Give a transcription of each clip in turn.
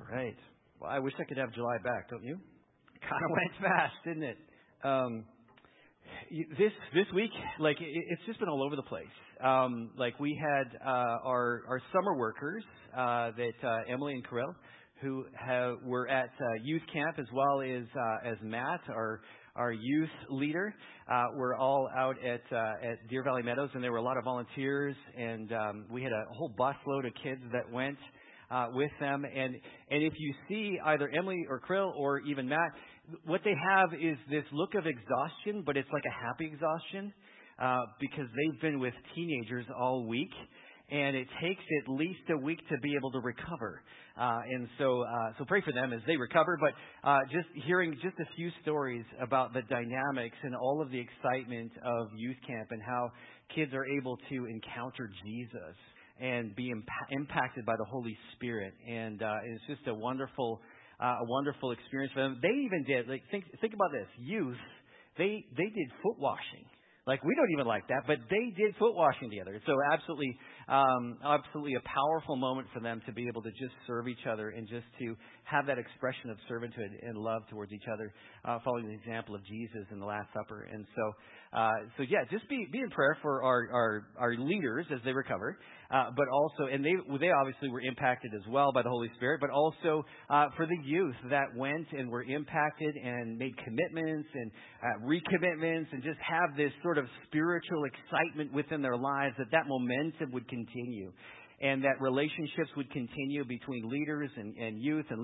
right. Well, I wish I could have July back, don't you? Kind of went fast, didn't it? This week, it's just been all over the place. We had our summer workers that Emily and Carell, who were at youth camp, as well as Matt, our youth leader. We're all out at Deer Valley Meadows, and there were a lot of volunteers, and we had a whole busload of kids that went with them. And if you see either Emily or Krill or even Matt, what they have is this look of exhaustion, but it's like a happy exhaustion because they've been with teenagers all week, and it takes at least a week to be able to recover. And so pray for them as they recover. But just hearing just a few stories about the dynamics and all of the excitement of youth camp and how kids are able to encounter Jesus and be impacted by the Holy Spirit. And it's just a wonderful experience for them. They even did, think about this, youth, they did foot washing. We don't even like that, but they did foot washing together. So absolutely a powerful moment for them to be able to just serve each other and just to have that expression of servanthood and love towards each other, following the example of Jesus in the Last Supper. And so yeah, just be in prayer for our leaders as they recover, but also, and they obviously were impacted as well by the Holy Spirit, but also for the youth that went and were impacted and made commitments and recommitments and just have this sort of spiritual excitement within their lives, that momentum would continue. And that relationships would continue between leaders and youth and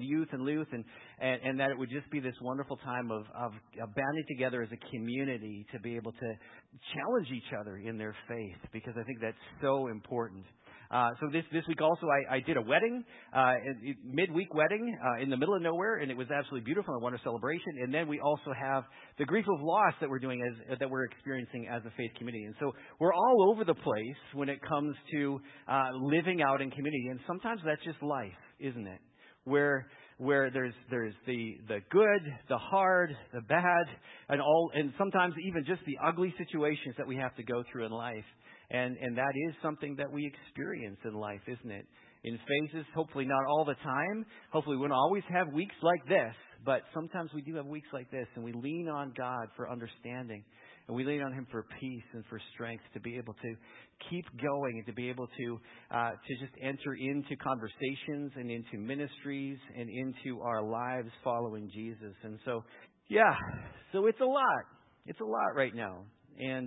that it would just be this wonderful time of banding together as a community to be able to challenge each other in their faith, because I think that's so important. So this week also I did a wedding, midweek wedding in the middle of nowhere, and it was absolutely beautiful, a wonderful celebration. And then we also have the grief of loss that we're doing that we're experiencing as a faith community. And so we're all over the place when it comes to living out in community. And sometimes that's just life, isn't it? Where there's the good, the hard, the bad, and sometimes even just the ugly situations that we have to go through in life. And that is something that we experience in life, isn't it? In phases, hopefully not all the time. Hopefully we won't always have weeks like this, but sometimes we do have weeks like this, and we lean on God for understanding, and we lean on Him for peace and for strength to be able to keep going and to be able to just enter into conversations and into ministries and into our lives following Jesus. And so, yeah, so it's a lot. It's a lot right now, and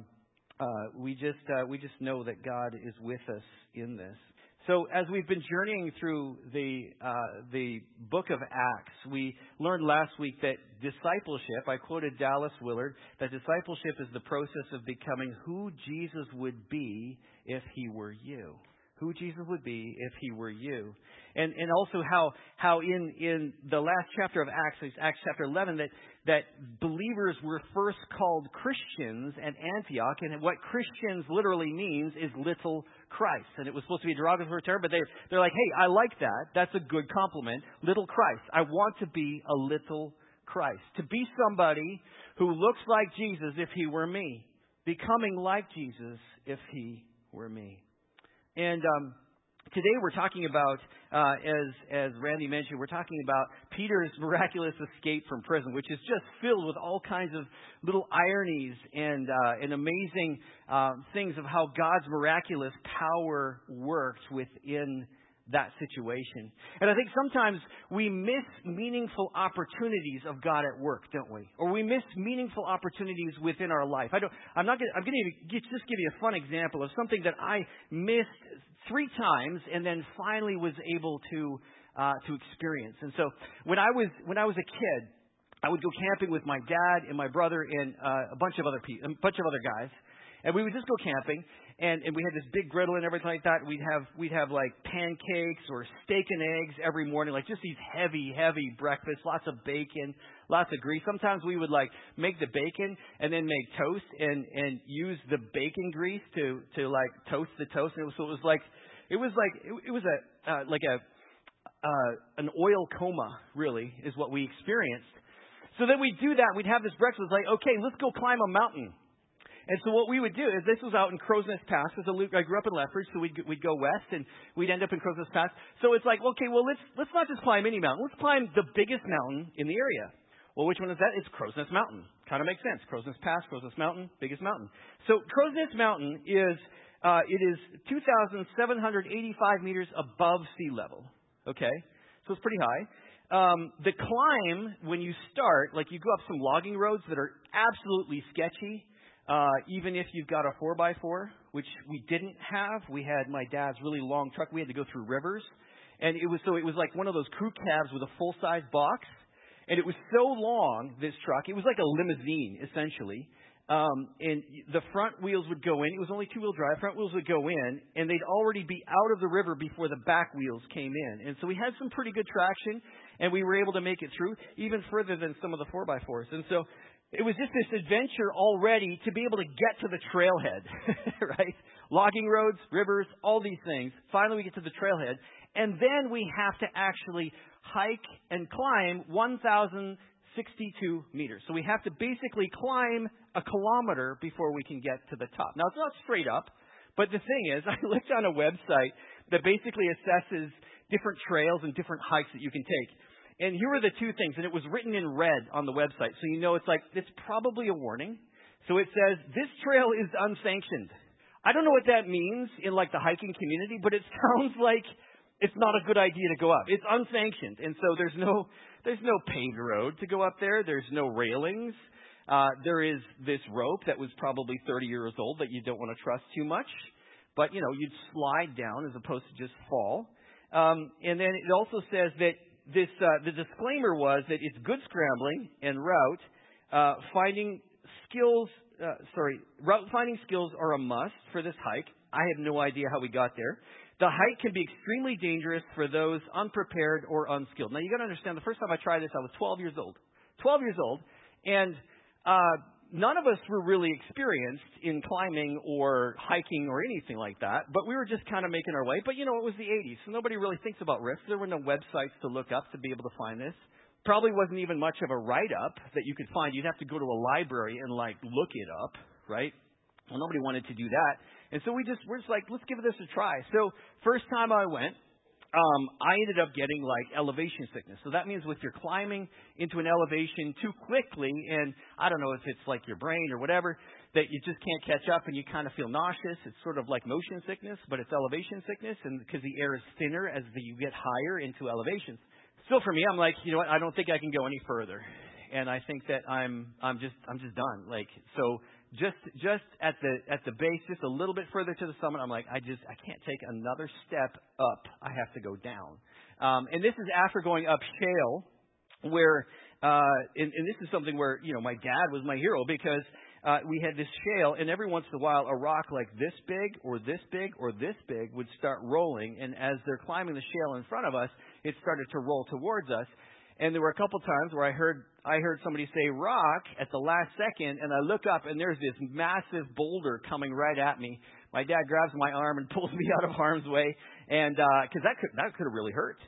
we just know that God is with us in this. So as we've been journeying through the book of Acts, we learned last week that discipleship, I quoted Dallas Willard, that discipleship is the process of becoming who Jesus would be if He were you. Who Jesus would be if He were you. And also how in the last chapter of Acts, Acts chapter 11, that believers were first called Christians at Antioch, and what Christians literally means is little Christ. And it was supposed to be a derogatory term, but they're like, hey, I like that. That's a good compliment. Little Christ. I want to be a little Christ. To be somebody who looks like Jesus if He were me. Becoming like Jesus if He were me. And today we're talking about, as Randy mentioned, we're talking about Peter's miraculous escape from prison, which is just filled with all kinds of little ironies and amazing things of how God's miraculous power worked within that situation. And I think sometimes we miss meaningful opportunities of God at work, don't we? Or we miss meaningful opportunities within our life. I'm going to just give you a fun example of something that I missed 3 times and then finally was able to experience. And so when I was a kid, I would go camping with my dad and my brother and a bunch of other guys. And we would just go camping, and we had this big griddle and everything like that. We'd have like pancakes or steak and eggs every morning, like just these heavy breakfasts, lots of bacon, lots of grease. Sometimes we would like make the bacon and then make toast and use the bacon grease to like toast the toast. And it was an oil coma, really, is what we experienced. So then we'd do that. We'd have this breakfast. It's like, okay, let's go climb a mountain. And so what we would do is this was out in Crow's Nest Pass. I grew up in Lethbridge, so we'd go west and we'd end up in Crow's Nest Pass. So it's like, okay, well let's not just climb any mountain. Let's climb the biggest mountain in the area. Well, which one is that? It's Crow's Nest Mountain. Kind of makes sense. Crow's Nest Pass, Crow's Nest Mountain, biggest mountain. So Crow's Nest Mountain is 2,785 meters above sea level. Okay, so it's pretty high. The climb, when you start, like you go up some logging roads that are absolutely sketchy, even if you've got a 4x4, which we didn't have. We had my dad's really long truck. We had to go through rivers. And it was like one of those crew cabs with a full-size box. And it was so long, this truck. It was like a limousine, essentially. And the front wheels would go in. It was only two-wheel drive. Front wheels would go in, and they'd already be out of the river before the back wheels came in. And so we had some pretty good traction, and we were able to make it through, even further than some of the 4x4s. And so it was just this adventure already to be able to get to the trailhead, right? Logging roads, rivers, all these things. Finally, we get to the trailhead, and then we have to actually hike and climb 1,062 meters. So we have to basically climb a kilometer before we can get to the top. Now, it's not straight up, but the thing is, I looked on a website that basically assesses different trails and different hikes that you can take. And here are the two things, and it was written in red on the website, so you know it's probably a warning. So it says, this trail is unsanctioned. I don't know what that means in like the hiking community, but it sounds like it's not a good idea to go up. It's unsanctioned, and so there's no paved road to go up there. There's no railings. There is this rope that was probably 30 years old that you don't want to trust too much, but you'd slide down as opposed to just fall. And then it also says that the disclaimer was that it's good scrambling en route. Route finding skills are a must for this hike. I have no idea how we got there. The hike can be extremely dangerous for those unprepared or unskilled. Now, you got to understand, the first time I tried this, I was 12 years old. 12 years old, and none of us were really experienced in climbing or hiking or anything like that, but we were just kind of making our way. But, it was the 80s, so nobody really thinks about risks. There were no websites to look up to be able to find this. Probably wasn't even much of a write-up that you could find. You'd have to go to a library and, look it up, right? Well, nobody wanted to do that. And so we're just like, let's give this a try. So first time I went, I ended up getting elevation sickness. So that means if you're climbing into an elevation too quickly, and I don't know if it's like your brain or whatever, that you just can't catch up and you kind of feel nauseous. It's sort of like motion sickness, but it's elevation sickness, and because the air is thinner as you get higher into elevations. So for me, I'm like, you know what? I don't think I can go any further, and I think that I'm just done. So. Just at the base, just a little bit further to the summit, I'm like, I can't take another step up. I have to go down. And this is after going up shale, where, and this is something where, my dad was my hero, because we had this shale, and every once in a while, a rock like this big or this big or this big would start rolling. And as they're climbing the shale in front of us, it started to roll towards us. And there were a couple times where I heard somebody say rock at the last second, and I look up and there's this massive boulder coming right at me. My dad grabs my arm and pulls me out of harm's way, and because that could have really hurt,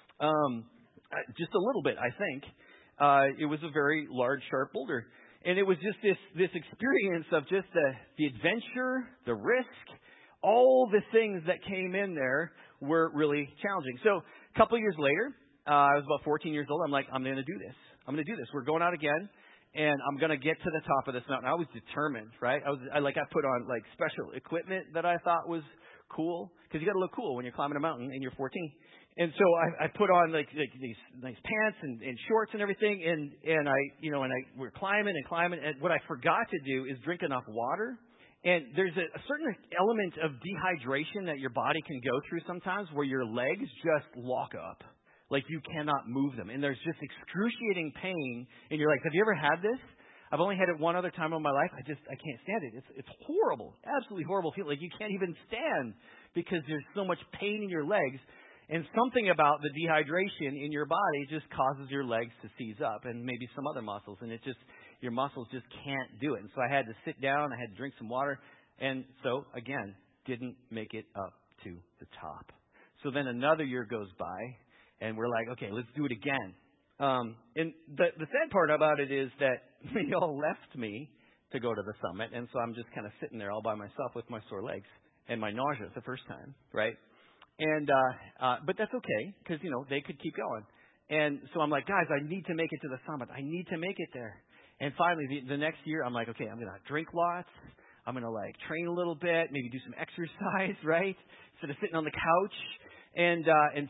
just a little bit, I think. It was a very large, sharp boulder, and it was just this experience of just the adventure, the risk, all the things that came in there were really challenging. So a couple years later. I was about 14 years old. I'm like, I'm going to do this. I'm going to do this. We're going out again, and I'm going to get to the top of this mountain. I was determined, right? I put on special equipment that I thought was cool, because you got to look cool when you're climbing a mountain and you're 14. And so I put on these nice pants and shorts and everything, and we're climbing, and what I forgot to do is drink enough water. And there's a certain element of dehydration that your body can go through sometimes, where your legs just lock up. You cannot move them. And there's just excruciating pain. And you're like, have you ever had this? I've only had it one other time in my life. I can't stand it. It's horrible. Absolutely horrible. Feel like you can't even stand because there's so much pain in your legs. And something about the dehydration in your body just causes your legs to seize up, and maybe some other muscles. And your muscles just can't do it. And so I had to sit down. I had to drink some water. And so, again, didn't make it up to the top. So then another year goes by. And we're like, okay, let's do it again. And the sad part about it is that they all left me to go to the summit. And so I'm just kind of sitting there all by myself with my sore legs and my nausea the first time, right? And but that's okay because, they could keep going. And so I'm like, guys, I need to make it to the summit. I need to make it there. And finally, the next year, I'm like, okay, I'm going to drink lots. I'm going to train a little bit, maybe do some exercise, right? Instead of sitting on the couch. And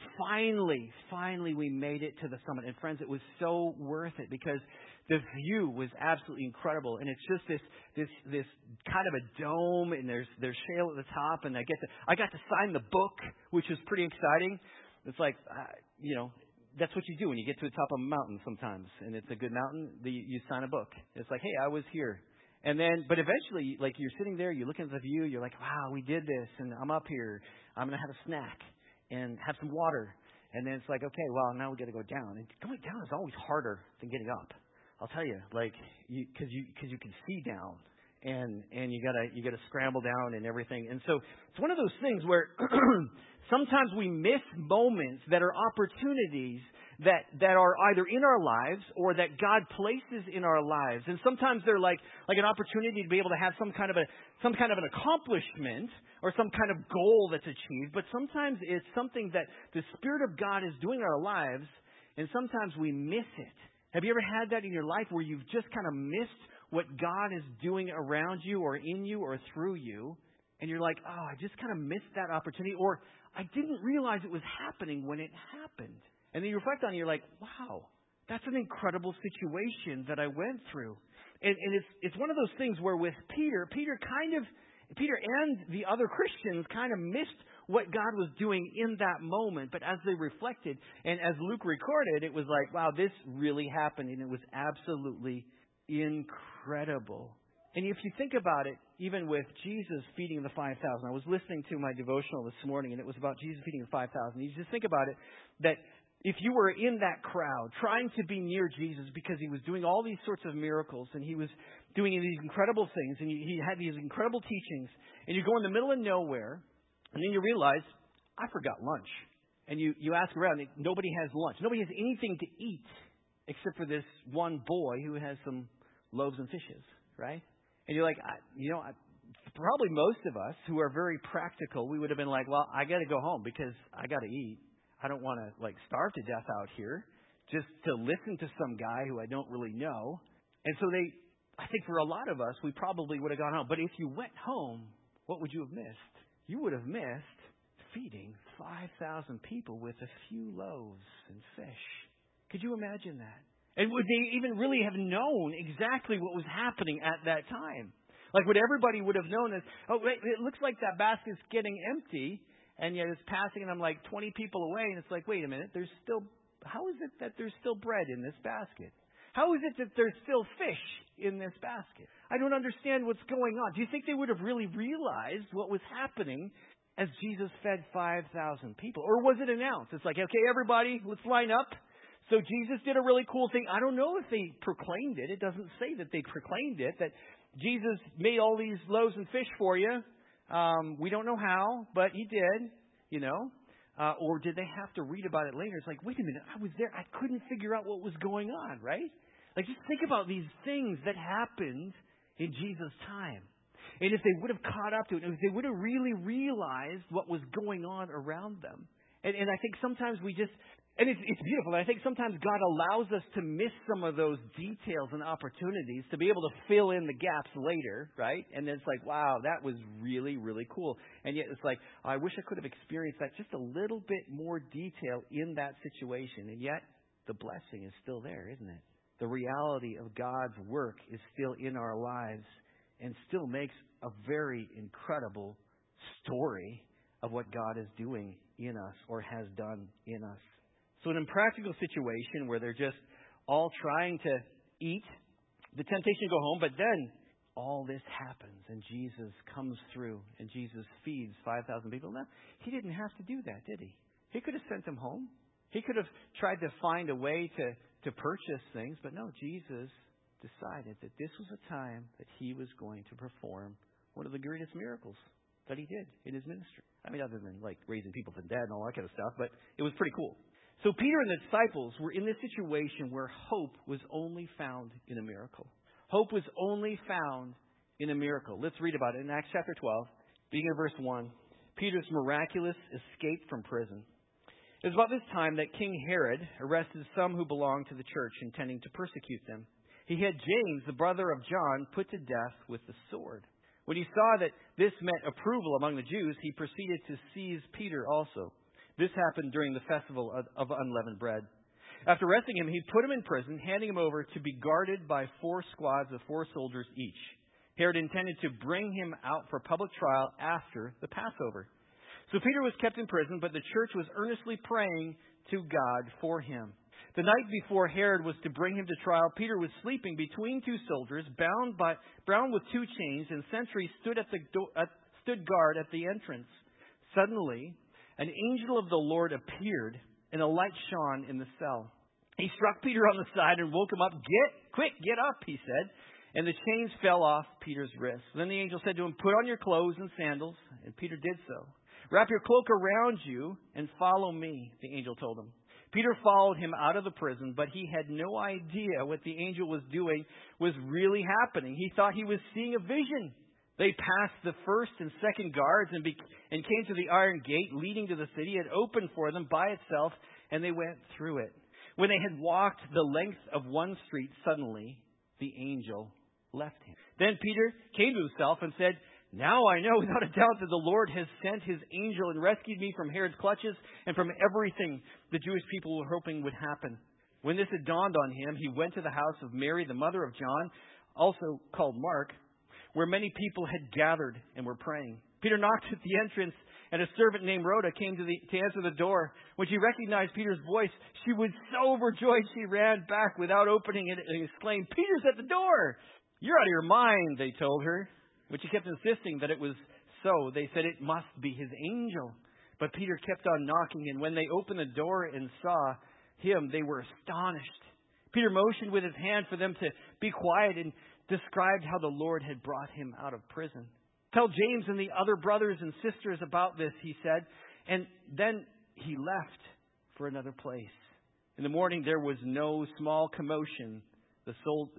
finally we made it to the summit. And friends, it was so worth it because the view was absolutely incredible. And it's just this kind of a dome, and there's shale at the top. And I got to sign the book, which was pretty exciting. It's like, that's what you do when you get to the top of a mountain sometimes, and it's a good mountain. You sign a book. It's like, hey, I was here. And then, but eventually, you're sitting there, you're looking at the view, you're like, wow, we did this, and I'm up here. I'm going to have a snack and have some water. And then it's like, okay, well, now we got to go down. And going down is always harder than getting up. I'll tell you, because you can see down, and you gotta scramble down and everything. And so it's one of those things where sometimes we miss moments that are opportunities that are either in our lives or that God places in our lives. And sometimes they're like an opportunity to be able to have some kind of an accomplishment or some kind of goal that's achieved. But sometimes it's something that the Spirit of God is doing in our lives, and sometimes we miss it. Have you ever had that in your life where you've just kind of missed what God is doing around you or in you or through you? And you're like, oh, I just kind of missed that opportunity. Or I didn't realize it was happening when it happened. And then you reflect on it, you're like, wow, that's an incredible situation that I went through. And it's one of those things where with Peter and the other Christians kind of missed what God was doing in that moment. But as they reflected, and as Luke recorded, it was like, wow, this really happened. And it was absolutely incredible. And if you think about it, even with Jesus feeding the 5,000, I was listening to my devotional this morning, and it was about Jesus feeding the 5,000. You just think about it, that if you were in that crowd trying to be near Jesus because he was doing all these sorts of miracles, and he was doing these incredible things, and he had these incredible teachings, and you go in the middle of nowhere, and then you realize, I forgot lunch. And you ask around, nobody has lunch. Nobody has anything to eat except for this one boy who has some loaves and fishes, right? And you're like, probably most of us who are very practical, we would have been like, well, I got to go home because I got to eat. I don't want to starve to death out here just to listen to some guy who I don't really know. And so I think for a lot of us, we probably would have gone home. But if you went home, what would you have missed? You would have missed feeding 5,000 people with a few loaves and fish. Could you imagine that? And would they even really have known exactly what was happening at that time? Would everybody would have known that, oh, wait, it looks like that basket's getting empty, and yet it's passing, and I'm 20 people away, and it's like, wait a minute, how is it that there's still bread in this basket? How is it that there's still fish in this basket? I don't understand what's going on. Do you think they would have really realized what was happening as Jesus fed 5,000 people? Or was it announced? It's like, okay, everybody, let's line up. So Jesus did a really cool thing. I don't know if they proclaimed it. It doesn't say that they proclaimed it, that Jesus made all these loaves and fish for you. We don't know how, but he did, Or did they have to read about it later? It's like, wait a minute, I was there. I couldn't figure out what was going on, right? Just think about these things that happened in Jesus' time. And if they would have caught up to it, if they would have really realized what was going on around them. And I think sometimes and it's beautiful. And I think sometimes God allows us to miss some of those details and opportunities to be able to fill in the gaps later, right? And then it's like, wow, that was really, really cool. And yet it's like, I wish I could have experienced that just a little bit more detail in that situation. And yet the blessing is still there, isn't it? The reality of God's work is still in our lives and still makes a very incredible story of what God is doing in us or has done in us. So in a practical situation where they're just all trying to eat, the temptation to go home, but then all this happens and Jesus comes through and Jesus feeds 5,000 people. Now, he didn't have to do that, did he? He could have sent them home. He could have tried to find a way to purchase things, but no, Jesus decided that this was a time that he was going to perform one of the greatest miracles that he did in his ministry. I mean, other than raising people from the dead and all that kind of stuff, but it was pretty cool. So Peter and the disciples were in this situation where hope was only found in a miracle. Hope was only found in a miracle. Let's read about it in Acts chapter 12, beginning at verse 1. Peter's miraculous escape from prison. It was about this time that King Herod arrested some who belonged to the church, intending to persecute them. He had James, the brother of John, put to death with the sword. When he saw that this met approval among the Jews, he proceeded to seize Peter also. This happened during the festival of unleavened bread. After arresting him, he put him in prison, handing him over to be guarded by 4 squads of 4 soldiers each. Herod intended to bring him out for public trial after the Passover. So Peter was kept in prison, but the church was earnestly praying to God for him. The night before Herod was to bring him to trial, Peter was sleeping between 2 soldiers, bound with 2 chains, and sentries stood guard at the entrance. Suddenly, an angel of the Lord appeared, and a light shone in the cell. He struck Peter on the side and woke him up. Get up, he said. And the chains fell off Peter's wrists. Then the angel said to him, put on your clothes and sandals. And Peter did so. Wrap your cloak around you and follow me, the angel told him. Peter followed him out of the prison, but he had no idea what the angel was doing was really happening. He thought he was seeing a vision. They passed the first and second guards and came to the iron gate leading to the city. It opened for them by itself, and they went through it. When they had walked the length of one street, suddenly the angel left him. Then Peter came to himself and said, now I know without a doubt that the Lord has sent his angel and rescued me from Herod's clutches and from everything the Jewish people were hoping would happen. When this had dawned on him, he went to the house of Mary, the mother of John, also called Mark, where many people had gathered and were praying. Peter knocked at the entrance, and a servant named Rhoda came to answer the door. When she recognized Peter's voice, she was so overjoyed she ran back without opening it and exclaimed, Peter's at the door! You're out of your mind, they told her. But she kept insisting that it was so. They said it must be his angel. But Peter kept on knocking, and when they opened the door and saw him, they were astonished. Peter motioned with his hand for them to be quiet and described how the Lord had brought him out of prison. Tell James and the other brothers and sisters about this, he said. And then he left for another place. In the morning, there was no small commotion, the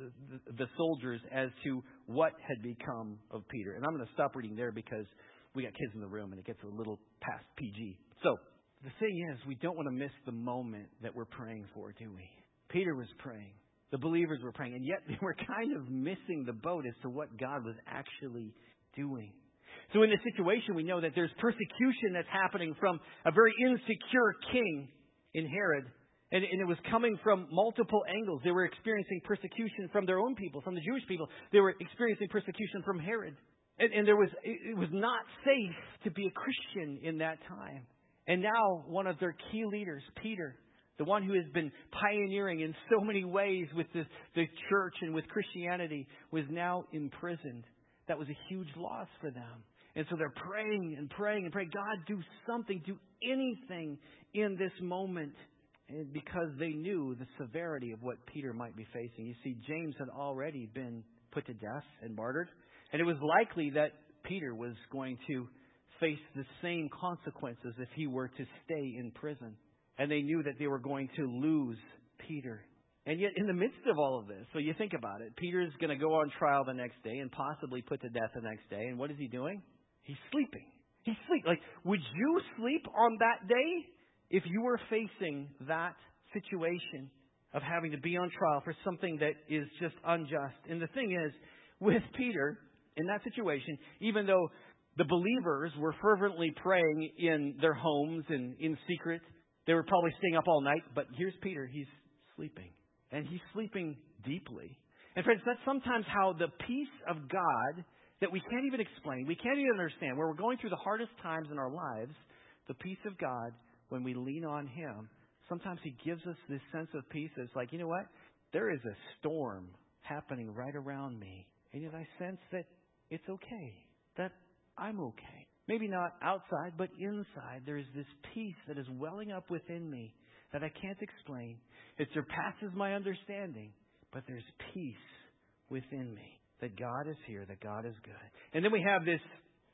soldiers, as to what had become of Peter. And I'm going to stop reading there because we got kids in the room and it gets a little past PG. So the thing is, we don't want to miss the moment that we're praying for, do we? Peter was praying. The believers were praying. And yet they were kind of missing the boat as to what God was actually doing. So in this situation, we know that there's persecution that's happening from a very insecure king in Herod. And it was coming from multiple angles. They were experiencing persecution from their own people, from the Jewish people. They were experiencing persecution from Herod. And it was not safe to be a Christian in that time. And now one of their key leaders, Peter, the one who has been pioneering in so many ways with the church and with Christianity, was now imprisoned. That was a huge loss for them. And so they're praying and praying and praying. God, do something, do anything in this moment. And because they knew the severity of what Peter might be facing. You see, James had already been put to death and martyred. And it was likely that Peter was going to face the same consequences if he were to stay in prison. And they knew that they were going to lose Peter. And yet, in the midst of all of this, so you think about it, Peter's going to go on trial the next day and possibly put to death the next day. And what is he doing? He's sleeping. He's sleeping. Like, would you sleep on that day if you were facing that situation of having to be on trial for something that is just unjust? And the thing is, with Peter, in that situation, even though the believers were fervently praying in their homes and in secret, they were probably staying up all night. But here's Peter. He's sleeping. And he's sleeping deeply. And friends, that's sometimes how the peace of God that we can't even explain, we can't even understand, where we're going through the hardest times in our lives, the peace of God, when we lean on Him, sometimes He gives us this sense of peace that's like, you know what? There is a storm happening right around me. And yet I sense that it's okay, that I'm okay. Maybe not outside, but inside, there is this peace that is welling up within me that I can't explain. It surpasses my understanding, but there's peace within me, that God is here, that God is good. And then we have this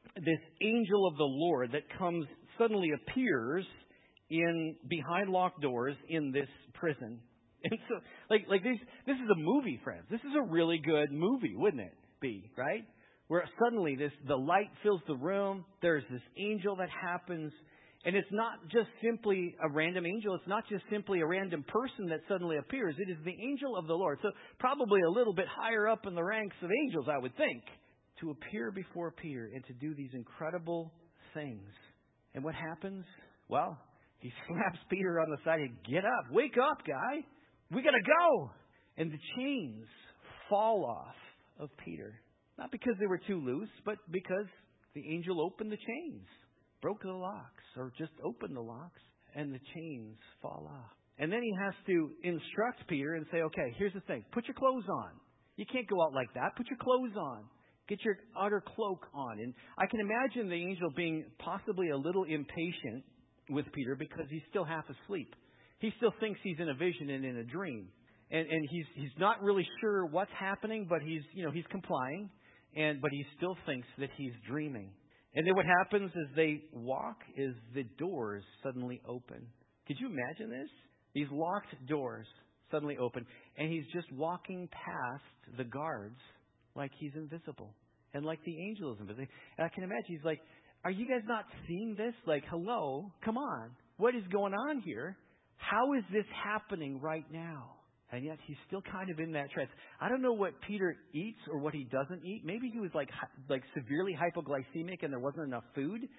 angel of the Lord that suddenly appears behind locked doors in this prison. And so, this is a movie, friends. This is a really good movie, wouldn't it be, right? Where suddenly the light fills the room. There's this angel that happens. And it's not just simply a random angel. It's not just simply a random person that suddenly appears. It is the angel of the Lord. So probably a little bit higher up in the ranks of angels, I would think, to appear before Peter and to do these incredible things. And what happens? Well, he slaps Peter on the side and get up. Wake up, guy. We got to go. And the chains fall off of Peter. Not because they were too loose, but because the angel opened the chains. Broke the locks, or just opened the locks, and the chains fall off. And then he has to instruct Peter and say, okay, here's the thing. Put your clothes on. You can't go out like that. Put your clothes on. Get your outer cloak on. And I can imagine the angel being possibly a little impatient with Peter because he's still half asleep. He still thinks he's in a vision and in a dream. And he's not really sure what's happening, but he's complying. But he still thinks that he's dreaming. And then what happens as they walk is the doors suddenly open. Could you imagine this? These locked doors suddenly open, and he's just walking past the guards like he's invisible, and like the angel is invisible. And I can imagine he's like, are you guys not seeing this? Like, hello, come on. What is going on here? How is this happening right now? And yet he's still kind of in that trance. I don't know what Peter eats or what he doesn't eat. Maybe he was like severely hypoglycemic and there wasn't enough food.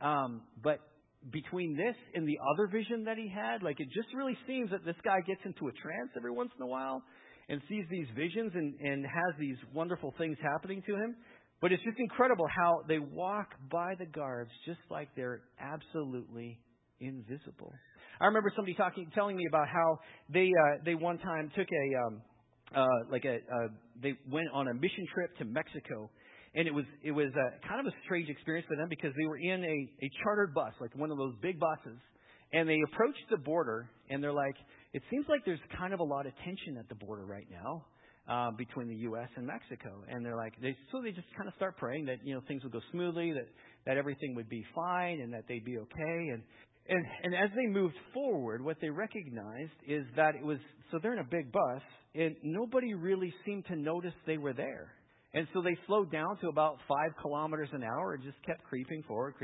But between this and the other vision that he had, it just really seems that this guy gets into a trance every once in a while and sees these visions and has these wonderful things happening to him. But it's just incredible how they walk by the guards just like they're absolutely invisible. I remember somebody telling me about how they one time took they went on a mission trip to Mexico, and it was kind of a strange experience for them because they were in a chartered bus, like one of those big buses, and they approached the border, and they're like, it seems like there's kind of a lot of tension at the border right now between the U.S. and Mexico, and they're like, so they just kind of start praying that things would go smoothly, that everything would be fine, and that they'd be okay, And as they moved forward, what they recognized is that so they're in a big bus, and nobody really seemed to notice they were there. And so they slowed down to about 5 kilometers an hour and just kept creeping forward.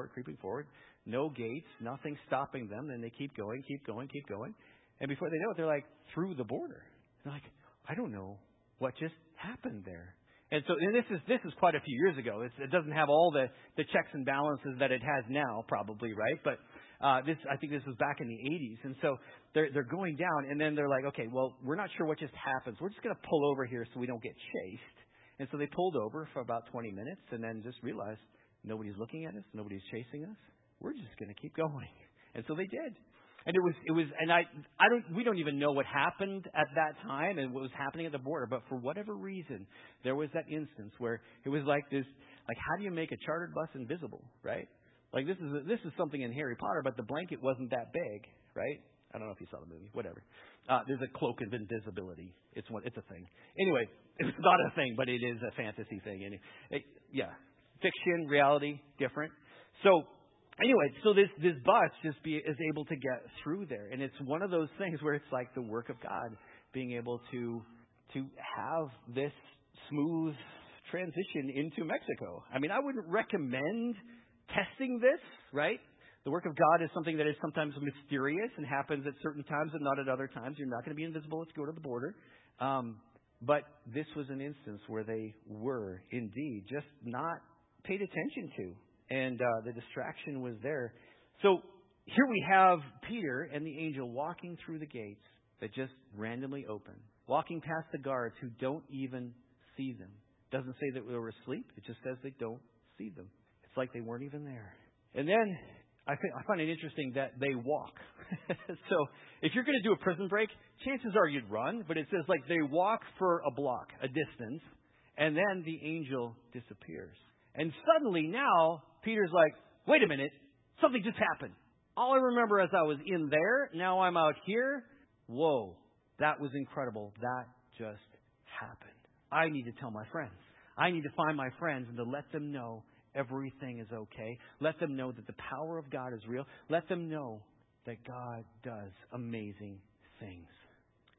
No gates, nothing stopping them. And they keep going. And before they know it, they're like through the border. They're like, I don't know what just happened there. And this is quite a few years ago. It doesn't have all the checks and balances that it has now, probably, right? But I think this was back in the 80s. And so they're going down, and then they're like, okay, well, we're not sure what just happened. So we're just going to pull over here so we don't get chased. And so they pulled over for about 20 minutes and then just realized nobody's looking at us, nobody's chasing us. We're just going to keep going. And so they did. And we don't even know what happened at that time and what was happening at the border. But for whatever reason, there was that instance where it was like this, how do you make a chartered bus invisible, right? This is something in Harry Potter, but the blanket wasn't that big, right? I don't know if you saw the movie, whatever. There's a cloak of invisibility. It's a thing. Anyway, it's not a thing, but it is a fantasy thing. Fiction, reality, different. So this bus is able to get through there, and it's one of those things where it's like the work of God being able to have this smooth transition into Mexico. I mean, I wouldn't recommend testing this, right? The work of God is something that is sometimes mysterious and happens at certain times and not at other times. You're not going to be invisible if you go to the border. But this was an instance where they were indeed just not paid attention to. And the distraction was there. So here we have Peter and the angel walking through the gates that just randomly open, walking past the guards who don't even see them. Doesn't say that they were asleep. It just says they don't see them. It's like they weren't even there. And then I find it interesting that they walk. So if you're going to do a prison break, chances are you'd run. But it says they walk for a block, a distance, and then the angel disappears. And suddenly now Peter's like, wait a minute, something just happened. All I remember as I was in there, now I'm out here. Whoa, that was incredible. That just happened. I need to tell my friends. I need to find my friends and to let them know everything is okay. Let them know that the power of God is real. Let them know that God does amazing things.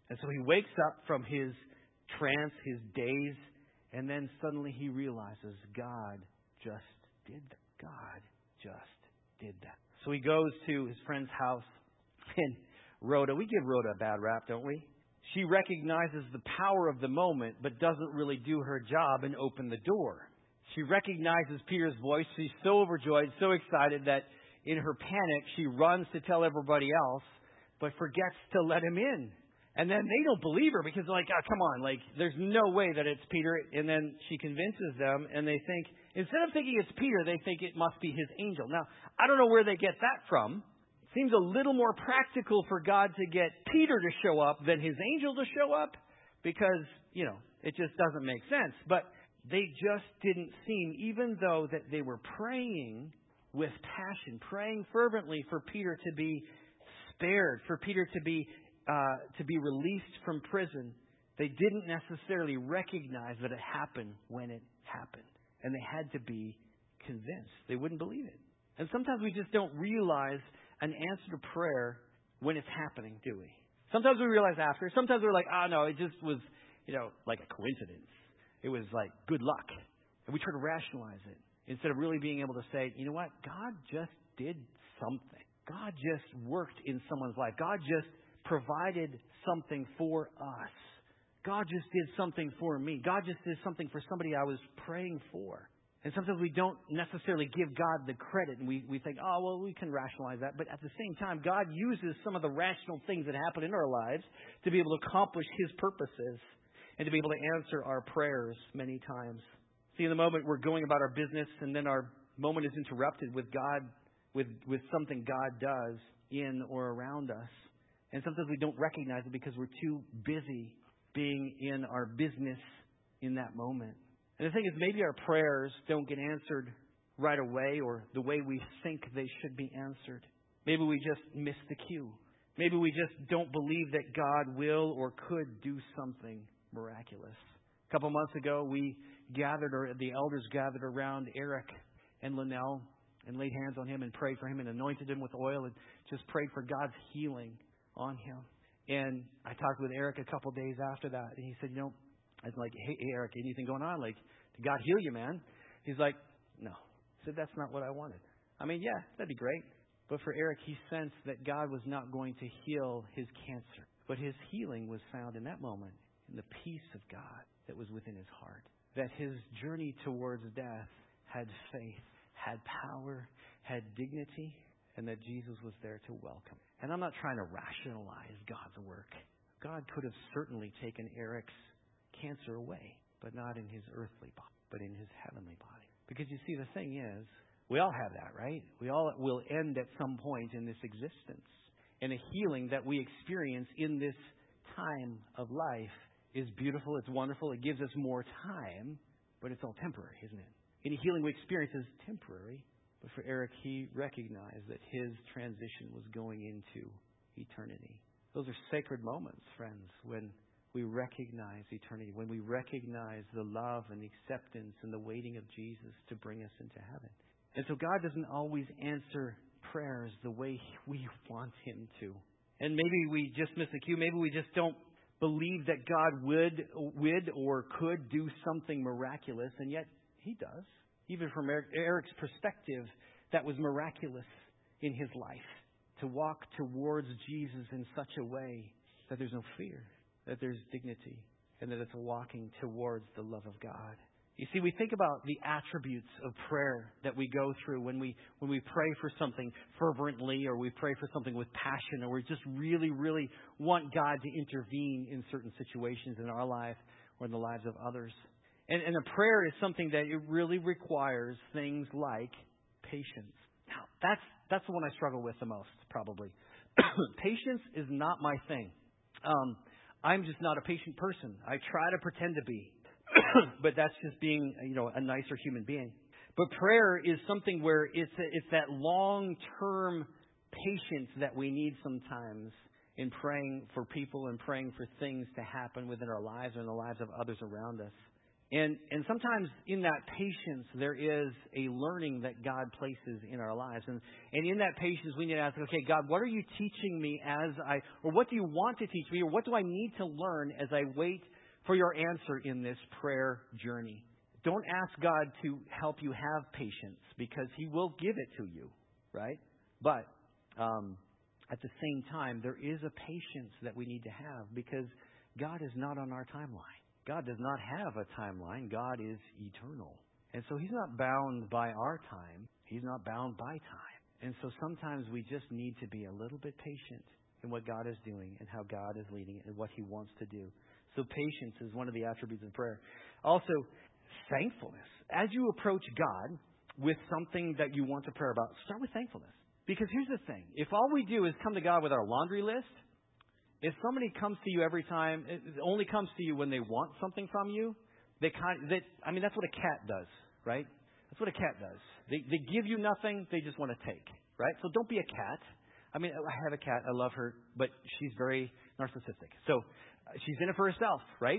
And so he wakes up from his trance, his daze, and then suddenly he realizes God just did that. God just did that. So he goes to his friend's house, and Rhoda, we give Rhoda a bad rap, don't we? She recognizes the power of the moment, but doesn't really do her job and open the door. She recognizes Peter's voice. She's so overjoyed, so excited that in her panic, she runs to tell everybody else, but forgets to let him in. And then they don't believe her because they're like, oh, come on, like, there's no way that it's Peter. And then she convinces them, and they think, instead of thinking it's Peter, they think it must be his angel. Now, I don't know where they get that from. It seems a little more practical for God to get Peter to show up than his angel to show up because, it just doesn't make sense. But they just didn't seem, even though that they were praying with passion, praying fervently for Peter to be spared, for Peter to be released from prison, they didn't necessarily recognize that it happened when it happened. And they had to be convinced. They wouldn't believe it. And sometimes we just don't realize an answer to prayer when it's happening, do we? Sometimes we realize after. Sometimes we're like, no, it just was, like a coincidence. It was like good luck. And we try to rationalize it instead of really being able to say, you know what? God just did something. God just worked in someone's life. God just provided something for us. God just did something for me. God just did something for somebody I was praying for. And sometimes we don't necessarily give God the credit, and we think, we can rationalize that. But at the same time, God uses some of the rational things that happen in our lives to be able to accomplish His purposes and to be able to answer our prayers many times. See, in the moment we're going about our business, and then our moment is interrupted with God, with something God does in or around us. And sometimes we don't recognize it because we're too busy being in our business in that moment. And the thing is, maybe our prayers don't get answered right away or the way we think they should be answered. Maybe we just miss the cue. Maybe we just don't believe that God will or could do something miraculous. A couple months ago, the elders gathered around Eric and Linnell and laid hands on him and prayed for him and anointed him with oil and just prayed for God's healing on him. And I talked with Eric a couple days after that, and he said, I was like, hey, Eric, anything going on? Like, did God heal you, man? He's like, no. I said, that's not what I wanted. I mean, yeah, that'd be great. But for Eric, he sensed that God was not going to heal his cancer. But his healing was found in that moment in the peace of God that was within his heart. That his journey towards death had faith, had power, had dignity, and that Jesus was there to welcome. And I'm not trying to rationalize God's work. God could have certainly taken Eric's cancer away, but not in his earthly body, but in his heavenly body. Because you see, the thing is, we all have that, right? We all will end at some point in this existence. And a healing that we experience in this time of life is beautiful, it's wonderful, it gives us more time, but it's all temporary, isn't it? Any healing we experience is temporary. But for Eric, he recognized that his transition was going into eternity. Those are sacred moments, friends, when we recognize eternity, when we recognize the love and the acceptance and the waiting of Jesus to bring us into heaven. And so God doesn't always answer prayers the way we want Him to. And maybe we just miss the cue. Maybe we just don't believe that God would or could do something miraculous, and yet He does. Even from Eric's perspective, that was miraculous in his life. To walk towards Jesus in such a way that there's no fear, that there's dignity, and that it's walking towards the love of God. You see, we think about the attributes of prayer that we go through when we pray for something fervently, or we pray for something with passion, or we just really, really want God to intervene in certain situations in our life or in the lives of others. And a prayer is something that it really requires things like patience. Now, that's the one I struggle with the most, probably. Patience is not my thing. I'm just not a patient person. I try to pretend to be. But that's just being, a nicer human being. But prayer is something where it's that long-term patience that we need sometimes in praying for people and praying for things to happen within our lives or in the lives of others around us. And sometimes in that patience, there is a learning that God places in our lives. And in that patience, we need to ask, okay, God, what are you teaching me or what do you want to teach me, or what do I need to learn as I wait for your answer in this prayer journey? Don't ask God to help you have patience, because He will give it to you, right? But at the same time, there is a patience that we need to have, because God is not on our timeline. God does not have a timeline. God is eternal. And so He's not bound by our time. He's not bound by time. And so sometimes we just need to be a little bit patient in what God is doing and how God is leading it and what He wants to do. So patience is one of the attributes of prayer. Also, thankfulness. As you approach God with something that you want to pray about, start with thankfulness. Because here's the thing. If all we do is come to God with our laundry list, if somebody comes to you every time, it only comes to you when they want something from you, that's what a cat does, right? That's what a cat does. They give you nothing, they just want to take, right? So don't be a cat. I have a cat, I love her, but she's very narcissistic. So she's in it for herself, right?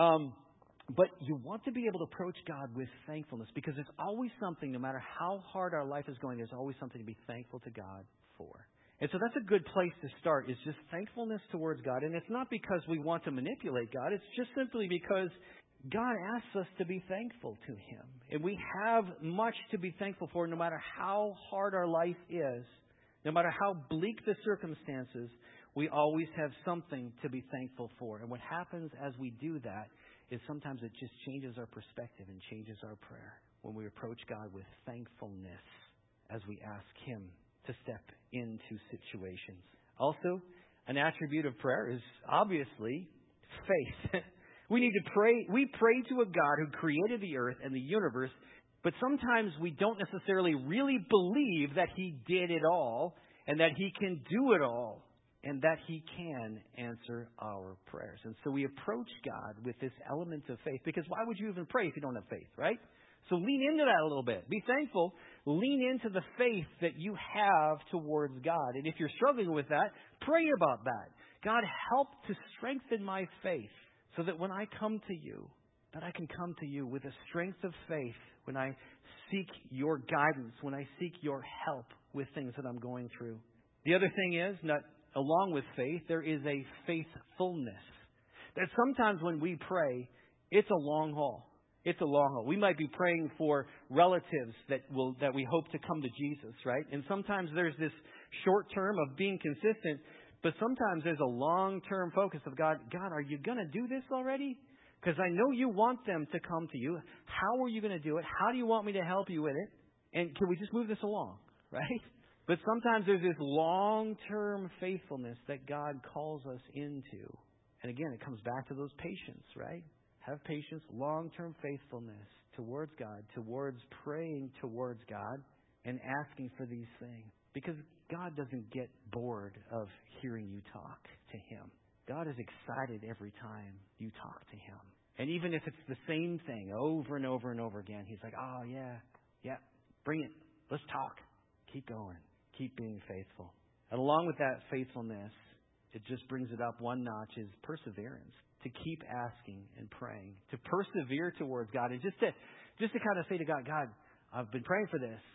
But you want to be able to approach God with thankfulness, because there's always something, no matter how hard our life is going, there's always something to be thankful to God for. And so that's a good place to start, is just thankfulness towards God. And it's not because we want to manipulate God. It's just simply because God asks us to be thankful to Him. And we have much to be thankful for, no matter how hard our life is, no matter how bleak the circumstances, we always have something to be thankful for. And what happens as we do that is sometimes it just changes our perspective and changes our prayer when we approach God with thankfulness as we ask Him to step into situations. Also, an attribute of prayer is obviously faith. We need to pray. We pray to a God who created the earth and the universe, but sometimes we don't necessarily really believe that He did it all and that He can do it all and that He can answer our prayers. And so we approach God with this element of faith, because why would you even pray if you don't have faith, right? So lean into that a little bit. Be thankful. Lean into the faith that you have towards God. And if you're struggling with that, pray about that. God, help to strengthen my faith so that when I come to you, that I can come to you with a strength of faith when I seek your guidance, when I seek your help with things that I'm going through. The other thing is, along with faith, there is a faithfulness. That sometimes when we pray, it's a long haul. It's a long haul. We might be praying for relatives that we hope to come to Jesus, right? And sometimes there's this short term of being consistent, but sometimes there's a long-term focus of God, are you going to do this already? Because I know you want them to come to you. How are you going to do it? How do you want me to help you with it? And can we just move this along, right? But sometimes there's this long-term faithfulness that God calls us into. And again, it comes back to those patience, right? Have patience, long-term faithfulness towards God, towards praying towards God and asking for these things. Because God doesn't get bored of hearing you talk to Him. God is excited every time you talk to Him. And even if it's the same thing over and over and over again, He's like, oh, yeah, bring it. Let's talk. Keep going. Keep being faithful. And along with that faithfulness, it just brings it up one notch, is perseverance. To keep asking and praying, to persevere towards God, and just to kind of say to God, I've been praying for this.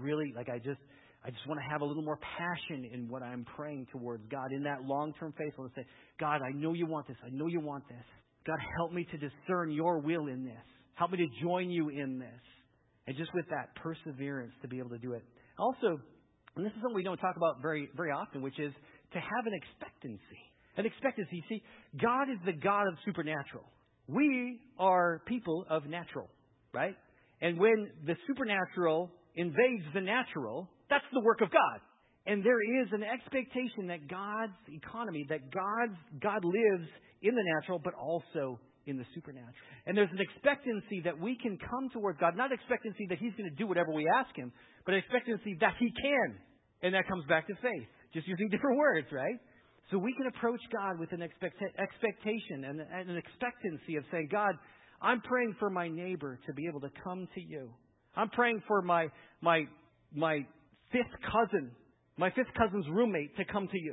I just want to have a little more passion in what I'm praying towards God. In that long-term faithfulness, say, God, I know you want this. I know you want this. God, help me to discern your will in this. Help me to join you in this. And just with that perseverance to be able to do it. Also, and this is something we don't talk about very, very often, which is to have an expectancy. An expectancy. See, God is the God of supernatural. We are people of natural, right? And when the supernatural invades the natural, that's the work of God. And there is an expectation that God's economy, that God lives in the natural, but also in the supernatural. And there's an expectancy that we can come towards God, not expectancy that He's going to do whatever we ask Him, but expectancy that He can. And that comes back to faith, just using different words, right? So we can approach God with an expectation and an expectancy of saying, God, I'm praying for my neighbor to be able to come to you. I'm praying for my fifth cousin's roommate to come to you.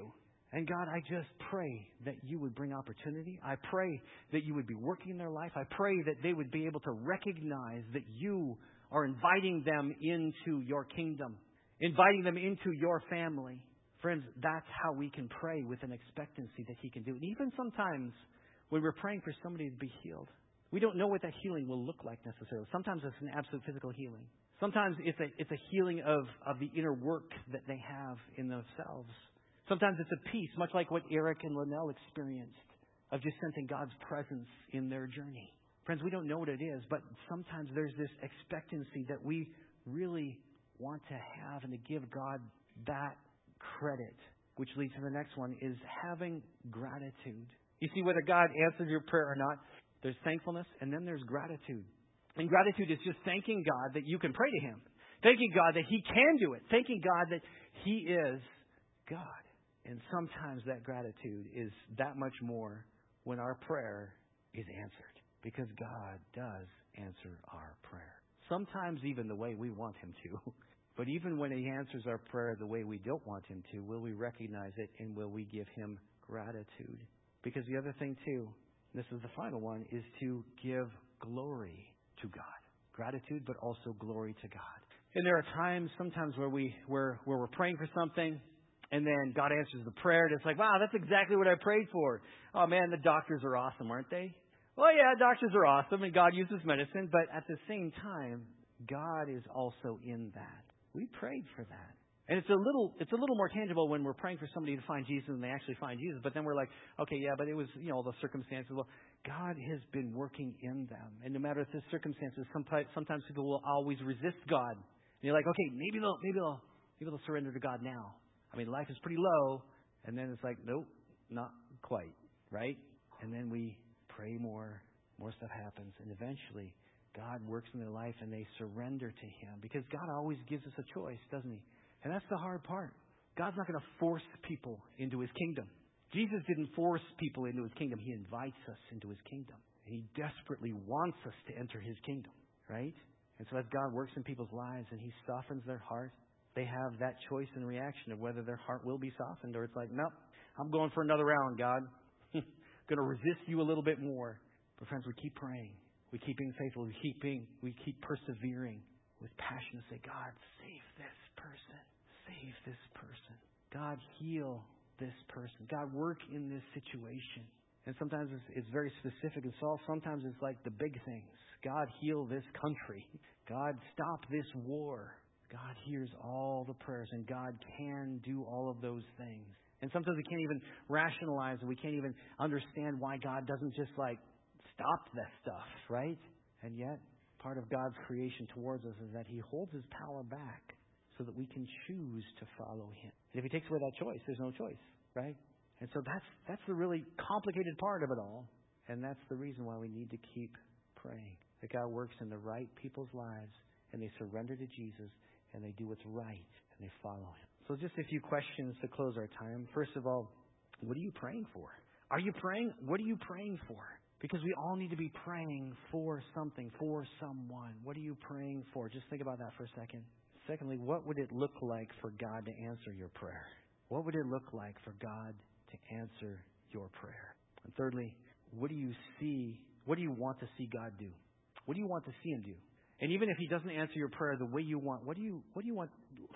And God, I just pray that you would bring opportunity. I pray that you would be working in their life. I pray that they would be able to recognize that you are inviting them into your kingdom, inviting them into your family. Friends, that's how we can pray with an expectancy that He can do it. And even sometimes when we're praying for somebody to be healed, we don't know what that healing will look like necessarily. Sometimes it's an absolute physical healing. Sometimes it's a healing of the inner work that they have in themselves. Sometimes it's a peace, much like what Eric and Linnell experienced, of just sensing God's presence in their journey. Friends, we don't know what it is, but sometimes there's this expectancy that we really want to have and to give God that credit, which leads to the next one, is having gratitude. You see, whether God answers your prayer or not, there's thankfulness and then there's gratitude. And gratitude is just thanking God that you can pray to Him, thanking God that He can do it, thanking God that He is God. And sometimes that gratitude is that much more when our prayer is answered, because God does answer our prayer. Sometimes even the way we want Him to. But even when He answers our prayer the way we don't want Him to, will we recognize it and will we give Him gratitude? Because the other thing too, and this is the final one, is to give glory to God. Gratitude, but also glory to God. And there are times, sometimes where we're praying for something, and then God answers the prayer, and it's like, wow, that's exactly what I prayed for. Oh man, the doctors are awesome, aren't they? Well, yeah, doctors are awesome, and God uses medicine, but at the same time, God is also in that. We prayed for that. And it's a little more tangible when we're praying for somebody to find Jesus and they actually find Jesus. But then we're like, okay, yeah, but it was, all the circumstances. Well, God has been working in them. And no matter the circumstances, sometimes people will always resist God. And you're like, okay, maybe they'll surrender to God now. I mean, life is pretty low. And then it's like, nope, not quite, right? And then we pray more stuff happens. And eventually, God works in their life and they surrender to Him. Because God always gives us a choice, doesn't He? And that's the hard part. God's not going to force people into His kingdom. Jesus didn't force people into His kingdom. He invites us into His kingdom. And He desperately wants us to enter His kingdom, right? And so as God works in people's lives and He softens their heart, they have that choice and reaction of whether their heart will be softened or it's like, nope, I'm going for another round, God. Going to resist you a little bit more. But friends, we keep praying. We keep being faithful. We keep persevering with passion to say, God, save this person. Save this person. God, heal this person. God, work in this situation. And sometimes it's very specific and soft. Sometimes it's like the big things. God, heal this country. God, stop this war. God hears all the prayers, and God can do all of those things. And sometimes we can't even rationalize and we can't even understand why God doesn't just stop that stuff, right? And yet, part of God's creation towards us is that He holds His power back so that we can choose to follow Him. And if He takes away that choice, there's no choice, right? And so that's the really complicated part of it all. And that's the reason why we need to keep praying. That God works in the right people's lives and they surrender to Jesus and they do what's right and they follow Him. So just a few questions to close our time. First of all, what are you praying for? Are you praying? What are you praying for? Because we all need to be praying for something, for someone. What are you praying for? Just think about that for a second. Secondly, what would it look like for God to answer your prayer? What would it look like for God to answer your prayer? And thirdly, what do you see? What do you want to see God do? What do you want to see Him do? And even if He doesn't answer your prayer the way you want, what do you want?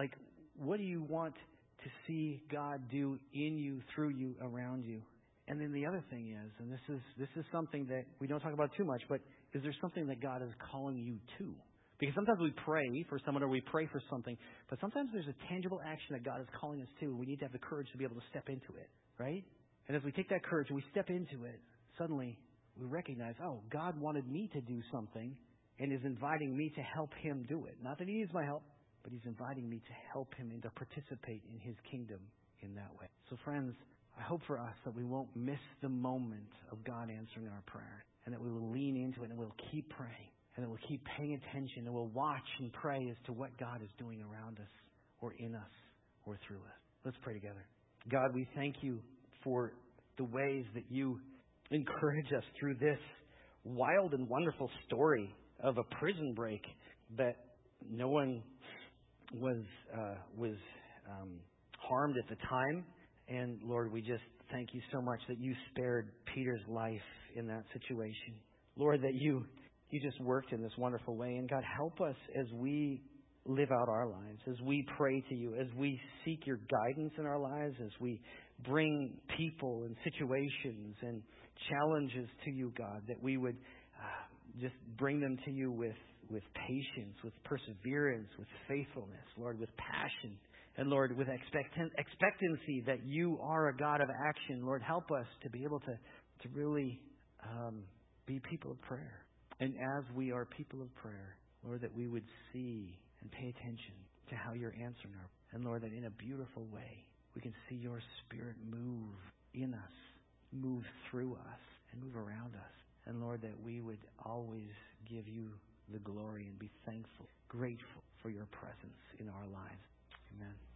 What do you want to see God do in you, through you, around you? And then the other thing is, and this is something that we don't talk about too much, but is there something that God is calling you to? Because sometimes we pray for someone or we pray for something, but sometimes there's a tangible action that God is calling us to. We need to have the courage to be able to step into it, right? And as we take that courage and we step into it, suddenly we recognize, oh, God wanted me to do something and is inviting me to help Him do it. Not that He needs my help, but He's inviting me to help Him and to participate in His kingdom in that way. So friends, I hope for us that we won't miss the moment of God answering our prayer and that we will lean into it and we'll keep praying and that we'll keep paying attention and we'll watch and pray as to what God is doing around us or in us or through us. Let's pray together. God, we thank You for the ways that You encourage us through this wild and wonderful story of a prison break that no one was harmed at the time. And Lord, we just thank you so much that you spared Peter's life in that situation. Lord, that you just worked in this wonderful way. And God, help us as we live out our lives, as we pray to you, as we seek your guidance in our lives, as we bring people and situations and challenges to you, God, that we would just bring them to you with patience, with perseverance, with faithfulness, Lord, with passion. And Lord, with expectancy that you are a God of action. Lord, help us to be able to really be people of prayer. And as we are people of prayer, Lord, that we would see and pay attention to how you're answering our. And Lord, that in a beautiful way, we can see your Spirit move in us, move through us, and move around us. And Lord, that we would always give you the glory and be thankful, grateful for your presence in our lives. Amen.